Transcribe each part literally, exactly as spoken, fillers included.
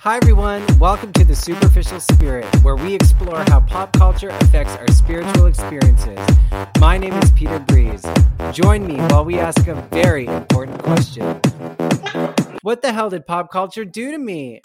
Hi everyone, welcome to The Superficial Spirit, where we explore how pop culture affects our spiritual experiences. My name is Peter Breeze. Join me while we ask a very important question. What the hell did pop culture do to me?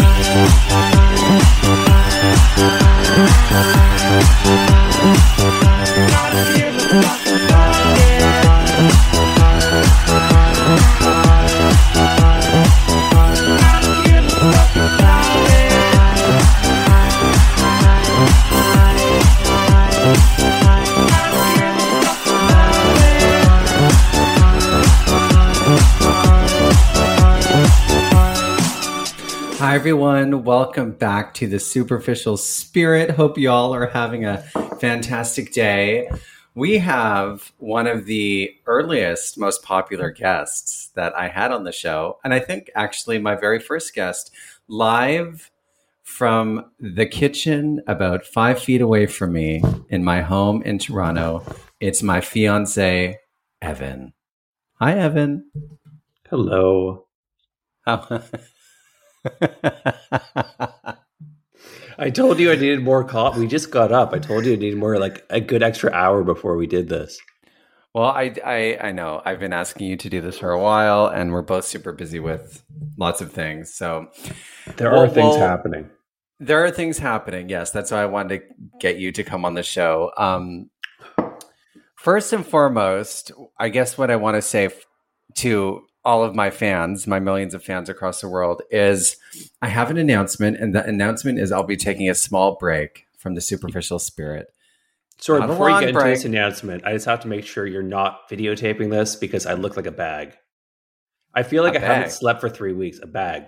Hi everyone, welcome back to The Superficial Spirit. Hope you all are having a fantastic day. We have one of the earliest, most popular guests that I had on the show, and I think actually my very first guest, live from the kitchen about five feet away from me in my home in Toronto. It's my fiance, Evan. Hi, Evan. Hello. How- I told you I needed more coffee. We just got up. I told you I needed more, like a good extra hour before we did this. Well, I, I, I know. I've been asking you to do this for a while, and we're both super busy with lots of things. So there well, are things well, happening. There are things happening. Yes, that's why I wanted to get you to come on the show. Um, first and foremost, I guess what I want to say f- to all of my fans, my millions of fans across the world, is I have an announcement, and the announcement is I'll be taking a small break from The Superficial Spirit. Sorry, Not a before you long get into break. this announcement, I just have to make sure you're not videotaping this because I look like a bag. I feel like A I bag? haven't slept for three weeks. A bag.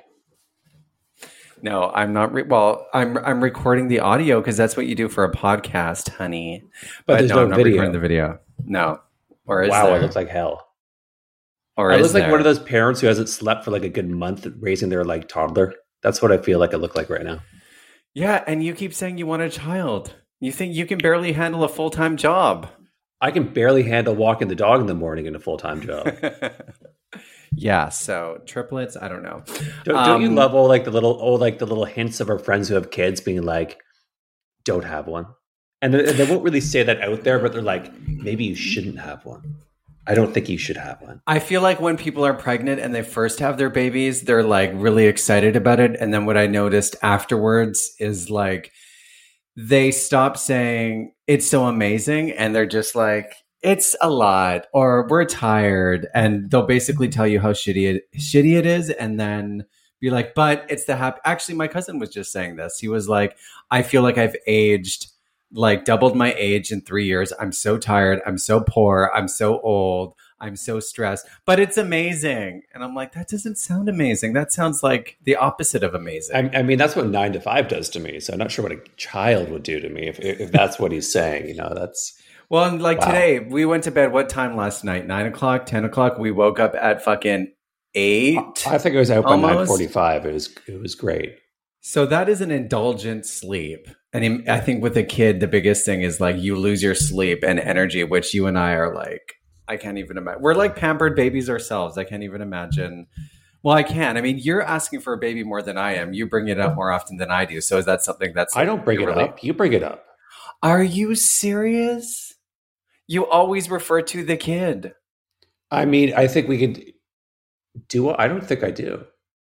No, I'm not. Re- well, I'm I'm recording the audio because that's what you do for a podcast, honey. But there's no I'm not video. recording the video. No. Or is Wow, there? it looks like hell. Or I is look like there? one of those parents who hasn't slept for like a good month raising their like toddler. That's what I feel like I look like right now. Yeah, and you keep saying you want a child. You think you can barely handle a full-time job. I can barely handle walking the dog in the morning in a full-time job. Yeah, so triplets, I don't know. Don't, um, don't you love all like the little oh like the little hints of our friends who have kids being like, don't have one, and they, they won't really say that out there, but they're like, maybe you shouldn't have one. I don't think you should have one. I feel like when people are pregnant and they first have their babies, they're like really excited about it, and then what I noticed afterwards is like they stop saying it's so amazing, and they're just like, it's a lot, or we're tired, and they'll basically tell you how shitty it, shitty it is, and then be like, but it's the happy. Actually, my cousin was just saying this. He was like, I feel like I've aged, like doubled my age in three years. I'm so tired. I'm so poor. I'm so old. I'm so stressed, but it's amazing. And I'm like, that doesn't sound amazing. That sounds like the opposite of amazing. I, I mean, that's what nine to five does to me. So I'm not sure what a child would do to me if, if that's what he's saying. You know, that's... Well, and like wow. Today, we went to bed what time last night? Nine o'clock, ten o'clock. We woke up at fucking eight. I think I was out by almost. nine forty-five. It was it was great. So that is an indulgent sleep. And I think with a kid, the biggest thing is like you lose your sleep and energy, which you and I are like, I can't even imagine. We're like pampered babies ourselves. I can't even imagine. Well, I can. I mean, you're asking for a baby more than I am. You bring it up more often than I do. So is that something that's... I don't bring it really... up. You bring it up. Are you serious? You always refer to the kid. I mean, I think we could do. I don't think I do.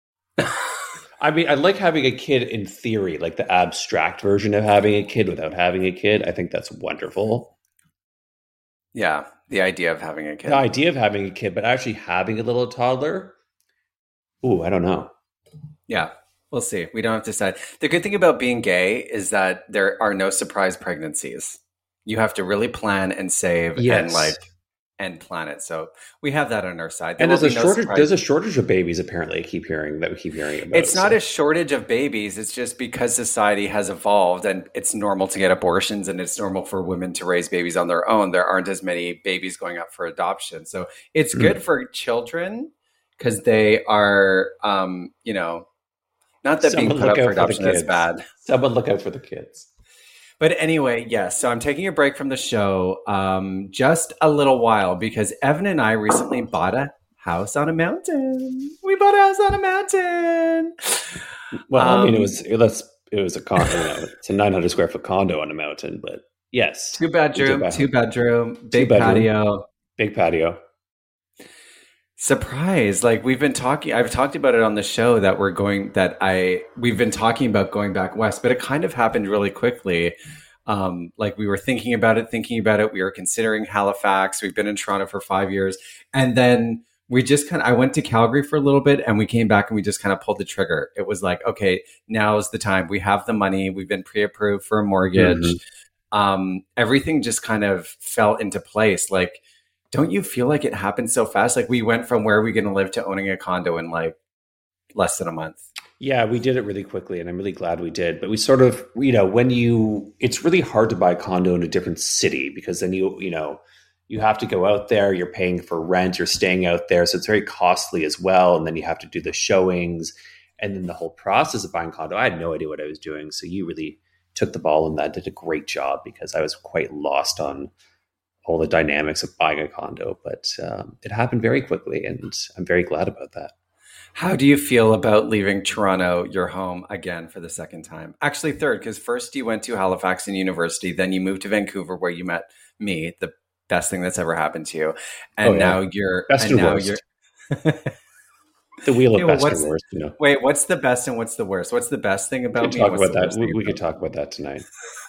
I mean, I like having a kid in theory, like the abstract version of having a kid without having a kid. I think that's wonderful. Yeah, the idea of having a kid. The idea of having a kid, but actually having a little toddler. Ooh, I don't know. Yeah, we'll see. We don't have to decide. The good thing about being gay is that there are no surprise pregnancies. You have to really plan and save yes. and like and plan it. So we have that on our side. There and there's a no shortage. surprise. There's a shortage of babies. Apparently, I keep hearing that we keep hearing about. It's not so. a shortage of babies. It's just because society has evolved and it's normal to get abortions and it's normal for women to raise babies on their own. There aren't as many babies going up for adoption. So it's good mm. for children because they are, um, you know, not that Someone being put up for adoption for is bad. Someone look out for the kids. But anyway, yes. So I'm taking a break from the show um, just a little while because Evan and I recently bought a house on a mountain. We bought a house on a mountain. Well, I mean, it Um, was it was it was a con. You know, it's a nine hundred square foot condo on a mountain, but yes, two we did bedroom, buy a two home. bedroom, Two big bedroom, patio. big patio. Surprise. Like we've been talking, I've talked about it on the show that we're going, that I, we've been talking about going back west, but it kind of happened really quickly. Um, like we were thinking about it, thinking about it. We were considering Halifax. We've been in Toronto for five years. And then we just kind of, I went to Calgary for a little bit and we came back and we just kind of pulled the trigger. It was like, okay, now's the time. We have the money. We've been pre-approved for a mortgage. Mm-hmm. Um, everything just kind of fell into place. Like, don't you feel like it happened so fast? Like we went from where are we going to live to owning a condo in like less than a month. Yeah, we did it really quickly, and I'm really glad we did. But we sort of, you know, when you, it's really hard to buy a condo in a different city because then you, you know, you have to go out there, you're paying for rent, you're staying out there. So it's very costly as well. And then you have to do the showings and then the whole process of buying a condo. I had no idea what I was doing. So you really took the ball in that, did a great job because I was quite lost on all the dynamics of buying a condo, but um, it happened very quickly, and I'm very glad about that. How do you feel about leaving Toronto, your home, again for the second time? Actually, third, because first you went to Halifax and university, then you moved to Vancouver where you met me, the best thing that's ever happened to you, and Oh, yeah. now you're Best and and now worst. you're The wheel of Okay, well, best what's and worst, you know. wait, what's the best and what's the worst? What's the best thing We about could me? talk and what's about the that. worst We, thing we about could talk about that tonight.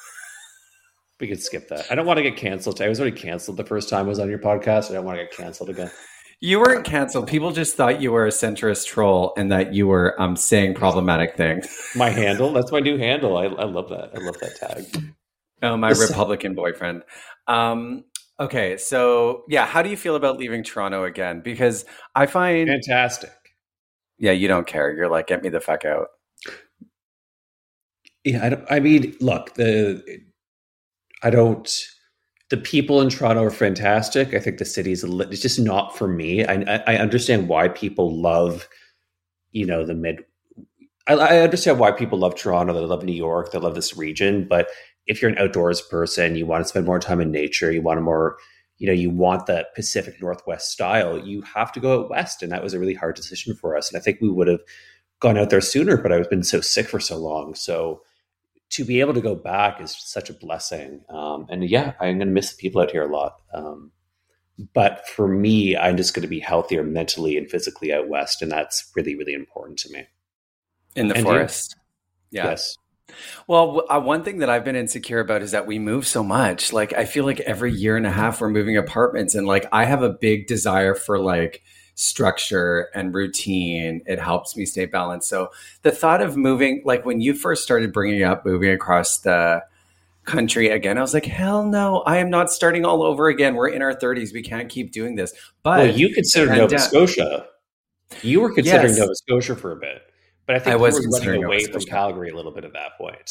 We could skip that. I don't want to get canceled. I was already canceled the first time I was on your podcast. I don't want to get canceled again. You weren't canceled. People just thought you were a centrist troll and that you were um, saying problematic things. My handle, that's my new handle. I, I love that. I love that tag. Oh, my Republican boyfriend. Um, okay, so yeah, how do you feel about leaving Toronto again? Because I find, Fantastic. yeah, you don't care. You're like, get me the fuck out. Yeah, I, don't, I mean, look, the I don't. The people in Toronto are fantastic. I think the city is a li- it's just not for me. I, I understand why people love, you know, the mid. I, I understand why people love Toronto. They love New York. They love this region. But if you're an outdoors person, you want to spend more time in nature. You want a more, you know, you want the Pacific Northwest style. You have to go out west, and that was a really hard decision for us. And I think we would have gone out there sooner, but I've been so sick for so long. So to be able to go back is such a blessing. Um, and yeah, I'm going to miss the people out here a lot. Um, but for me, I'm just going to be healthier mentally and physically out west. And that's really, really important to me. In the And forest. you? Yeah. Yes. Well, uh, one thing that I've been insecure about is that we move so much. Like, I feel like every year and a half we're moving apartments. And like, I have a big desire for like structure and routine. It helps me stay balanced. So the thought of moving, like when you first started bringing up moving across the country again, I was like, hell no, I am not starting all over again. We're in our thirties. We can't keep doing this. But well, you considered Nova Scotia. You were considering Yes. Nova Scotia for a bit. But I think I you was were considering running away Nova from Scotia. Calgary a little bit at that point.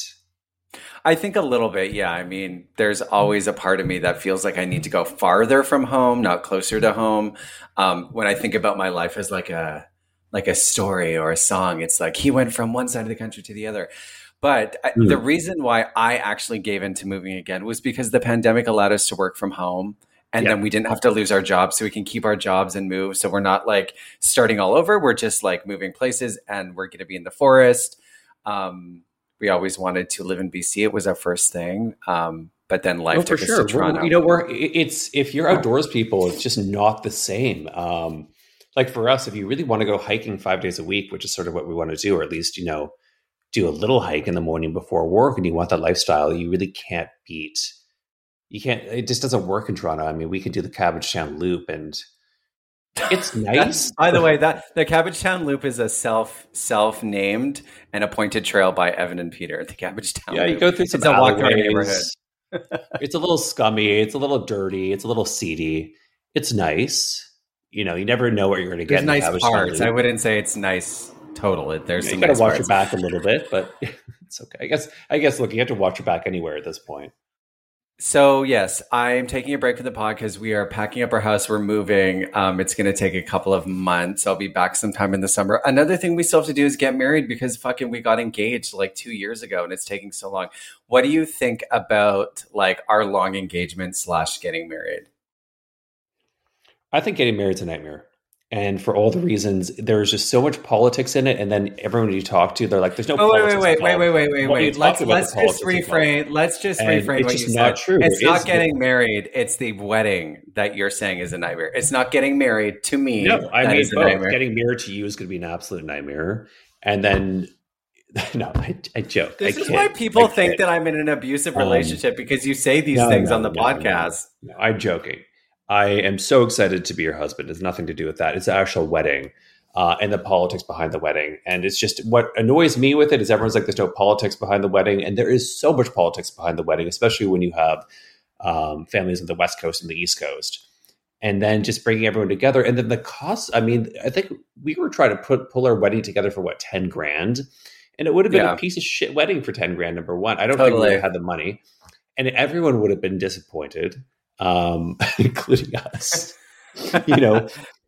I think a little bit, yeah. I mean, there's always a part of me that feels like I need to go farther from home, not closer to home. Um, when I think about my life as like a like a story or a song, it's like he went from one side of the country to the other. But I, Mm. the reason why I actually gave into moving again was because the pandemic allowed us to work from home. And Yeah. then we didn't have to lose our jobs, so we can keep our jobs and move. So we're not like starting all over. We're just like moving places, and we're going to be in the forest. Um, we always wanted to live in B C. It was our first thing. Um, but then life No, for took us sure. to Toronto. We're, you know, we're it's if you're outdoors people, it's just not the same. Um, like for us, if you really want to go hiking five days a week, which is sort of what we want to do, or at least you know, do a little hike in the morning before work, and you want that lifestyle, you really can't beat. You can't. It just doesn't work in Toronto. I mean, we could do the Cabbagetown Loop, and it's nice. By the way, that the Cabbagetown Loop is a self self named and appointed trail by Evan and Peter. The Cabbagetown Yeah, Loop. you go through some It's a walk through our neighborhood. alleyways. It's a little scummy. It's a little dirty. It's a little seedy. It's nice. You know, you never know what you're going to get. There's in the nice Cabbagetown parts. Loop. I wouldn't say it's nice total. It, there's You some got to nice watch parts. your back a little bit, but it's okay. I guess. I guess. Look, you have to watch your back anywhere at this point. So yes, I'm taking a break from the pod because we are packing up our house. We're moving. Um, it's going to take a couple of months. I'll be back sometime in the summer. Another thing we still have to do is get married because fucking we got engaged like two years ago and it's taking so long. What do you think about like our long engagement slash getting married? I think getting married is a nightmare. And for all the reasons, there's just so much politics in it. And then everyone you talk to, they're like, "There's no Oh, wait, politics." wait, involved. wait, wait, wait, wait, What are you wait. Let's talking about let's the just politics involved? reframe. Let's just And reframe it's what just you not said. true. It's There not is- getting married. It's the wedding that you're saying is a nightmare. It's not getting married to me. No, I that mean is a both. nightmare. Getting married to you is going to be an absolute nightmare. And then, no, I, I joke. This I is kid. why people I think kid. that I'm in an abusive Um, relationship because you say these no, things no, on the no, podcast. No, no, I'm joking. I am so excited to be your husband. It's nothing to do with that. It's an actual wedding. Uh, and the politics behind the wedding. And it's just what annoys me with it is everyone's like, there's no politics behind the wedding. And there is so much politics behind the wedding, especially when you have um, families on the West Coast and the East Coast. And then just bringing everyone together. And then the costs, I mean, I think we were trying to put pull our wedding together for what, ten grand? And it would have been Yeah. a piece of shit wedding for ten grand, number one. I don't Totally. think we would have had the money. And everyone would have been disappointed, um, including us. You know,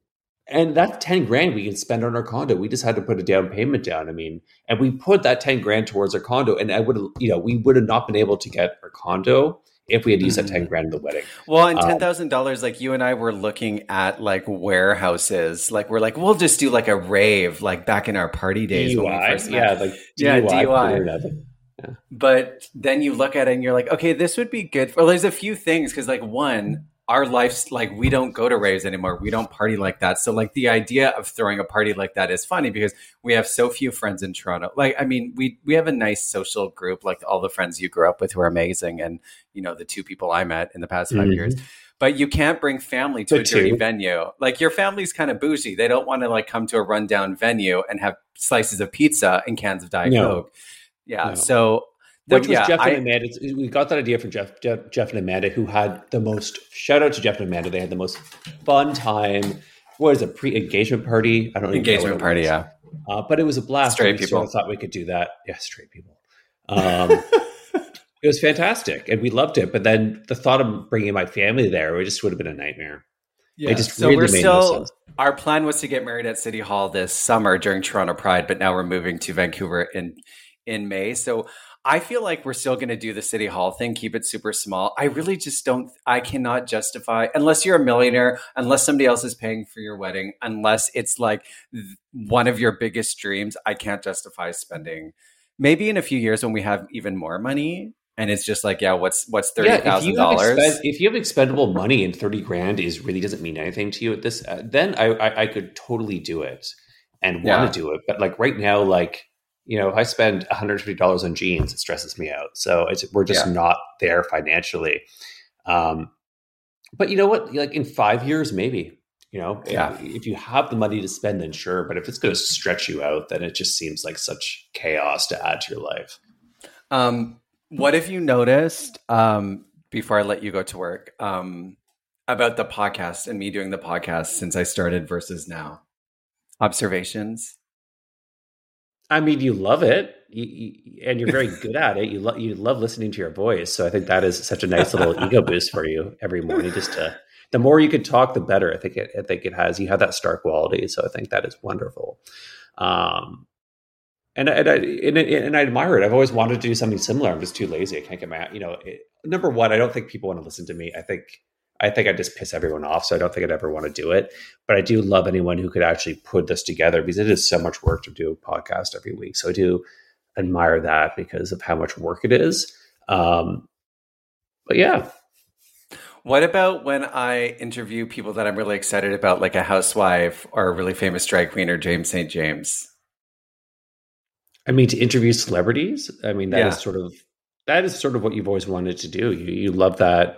and that's ten grand we can spend on our condo. We just had to put a down payment down. I mean, and we put that ten grand towards our condo. And I would have, you know, we would have not been able to get our condo if we had used Mhm. that ten grand in the wedding. Well, and Um, ten thousand dollars, like you and I were looking at like warehouses. Like we're like, we'll just do like a rave, like back in our party days. when we D U I, first met. yeah, like Yeah, D U I. D U I. clear nothing. But then you look at it and you're like, okay, this would be good. Well, there's a few things because, like, one, our life's like we don't go to raves anymore. We don't party like that. So, like, the idea of throwing a party like that is funny because we have so few friends in Toronto. Like, I mean, we we have a nice social group, like all the friends you grew up with who are amazing, and you know the two people I met in the past five Mhm. years. But you can't bring family to The a dirty two. venue. Like your family's kind of bougie. They don't want to like come to a rundown venue and have slices of pizza and cans of Diet No. Coke. Yeah. No. So. Which but was yeah, Jeff I- and Amanda. We got that idea from Jeff, Jeff, Jeff and Amanda, who had the most. Shout out to Jeff and Amanda. They had the most fun time. What is it? Pre-engagement party? I don't even know what engagement it party. was. Yeah. Uh, but it was a blast. Straight We people. sort of thought we could do that. Yeah, straight people. Um, it was fantastic, and we loved it. But then the thought of bringing my family there, it just would have been a nightmare. Yeah. It just so really we're made no still sense. our plan was to get married at City Hall this summer during Toronto Pride, but now we're moving to Vancouver in in May. So I feel like we're still going to do the City Hall thing, keep it super small. I really just don't, I cannot justify, unless you're a millionaire, unless somebody else is paying for your wedding, unless it's like th- one of your biggest dreams, I can't justify spending. Maybe in a few years when we have even more money and it's just like, yeah, what's what's thirty Yeah, if thousand you have dollars? expen- if you have expendable money and thirty grand is really doesn't mean anything to you at this, uh, then I, I I could totally do it and Yeah. want to do it. But like right now, like you know, if I spend one hundred fifty dollars on jeans, it stresses me out. So it's we're just Yeah. not there financially. Um, but you know what? Like in five years, maybe. You know, Yeah. if, if you have the money to spend, then sure. But if it's going to stretch you out, then it just seems like such chaos to add to your life. Um, what have you noticed um, before I let you go to work um, about the podcast and me doing the podcast since I started versus now? Observations? I mean, you love it, you, you, and you're very good at it. You love you love listening to your voice. So I think that is such a nice little ego boost for you every morning. Just to the more you can talk, the better. I think it. I think it has. You have that star quality. So I think that is wonderful. Um, and and I and, and I admire it. I've always wanted to do something similar. I'm just too lazy. I can't get my you know. It, number one, I don't think people want to listen to me. I think. I think I just piss everyone off, so I don't think I'd ever want to do it. But I do love anyone who could actually put this together because it is so much work to do a podcast every week. So I do admire that because of how much work it is. Um, but yeah. What about when I interview people that I'm really excited about, like a housewife or a really famous drag queen or James Saint James? I mean, to interview celebrities, I mean, that Yeah. is sort of that is sort of what you've always wanted to do. You you love that.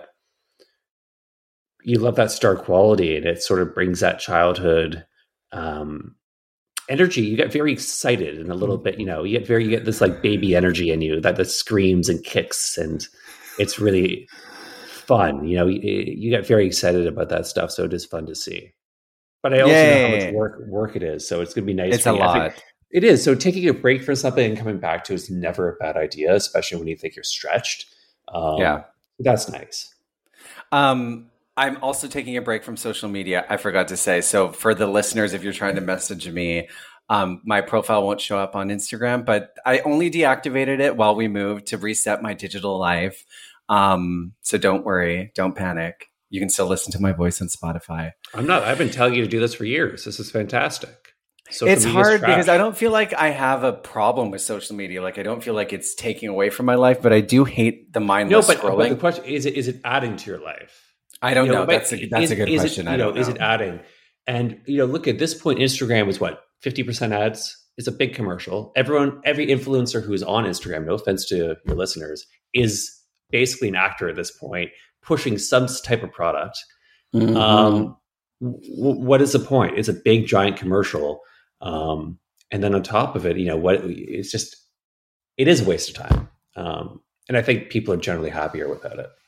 You love that star quality, and it sort of brings that childhood um, energy. You get very excited and a little bit, you know, you get very, you get this like baby energy in you that, that screams and kicks, and it's really fun. You know, you, you get very excited about that stuff. So it is fun to see. But I also know how Yay. much work work it is. So it's going to be nice. It's for a me. I think lot. It is. So taking a break from something and coming back to is never a bad idea, especially when you think you're stretched. Um, Yeah. That's nice. Um, I'm also taking a break from social media. I forgot to say. So for the listeners, if you're trying to message me, um, my profile won't show up on Instagram, but I only deactivated it while we moved to reset my digital life. Um, so don't worry, don't panic. you can still listen to my voice on Spotify. I'm not. I've been telling you to do this for years. This is fantastic. Social it's hard because I don't feel like I have a problem with social media. Like I don't feel like it's taking away from my life, but I do hate the mindless no, but, scrolling. But the question is: it is it adding to your life? I don't you know. know. That's a, that's is, a good is question. It, you I know, don't know. Is it adding? And you know, look at this point. Instagram is what fifty percent ads. It's a big commercial. Everyone, every influencer who is on Instagram, no offense to your listeners, is basically an actor at this point, pushing some type of product. Mm-hmm. Um, w- what is the point? It's a big, giant commercial. Um, and then on top of it, you know, what it's just, it is a waste of time. Um, and I think people are generally happier without it.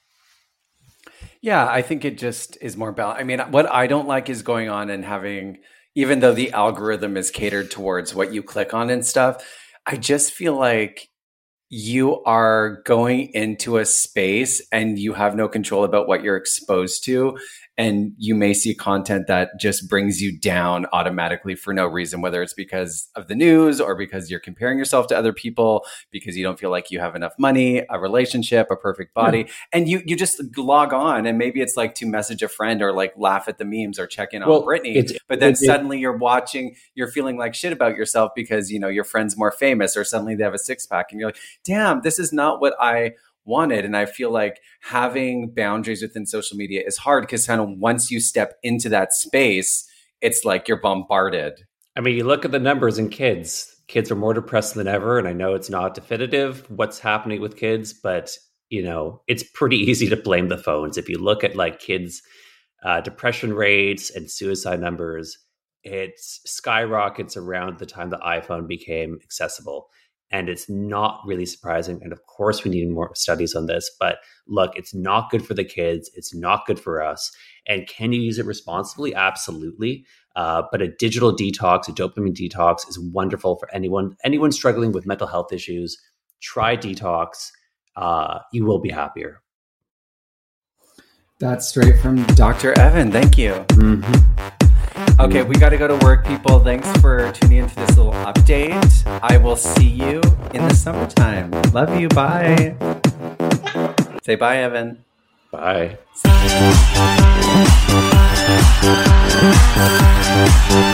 Yeah, I think it just is more balanced. I mean, what I don't like is going on and having, even though the algorithm is catered towards what you click on and stuff, I just feel like you are going into a space and you have no control about what you're exposed to. And you may see content that just brings you down automatically for no reason, whether it's because of the news or because you're comparing yourself to other people, because you don't feel like you have enough money, a relationship, a perfect body. Yeah. And you you just log on and maybe it's like to message a friend or like laugh at the memes or check in on well, Britney. But then it, suddenly you're watching, you're feeling like shit about yourself because, you know, your friend's more famous or suddenly they have a six pack and you're like, damn, this is not what I wanted. And I feel like having boundaries within social media is hard because kind of once you step into that space, it's like you're bombarded. I mean, you look at the numbers in kids. Kids are more depressed than ever. And I know it's not definitive what's happening with kids, but you know, it's pretty easy to blame the phones. If you look at like kids' uh, depression rates and suicide numbers, it skyrockets around the time the iPhone became accessible. And it's not really surprising. And of course, we need more studies on this. But look, it's not good for the kids. It's not good for us. And can you use it responsibly? Absolutely. Uh, but a digital detox, a dopamine detox is wonderful for anyone. Anyone struggling with mental health issues, try detox. Uh, you will be happier. That's straight from Doctor Evan. Thank you. Mm-hmm. Okay, we got to go to work, people. Thanks for tuning into this little update. I will see you in the summertime. Love you. Bye. Say bye, Evan. Bye.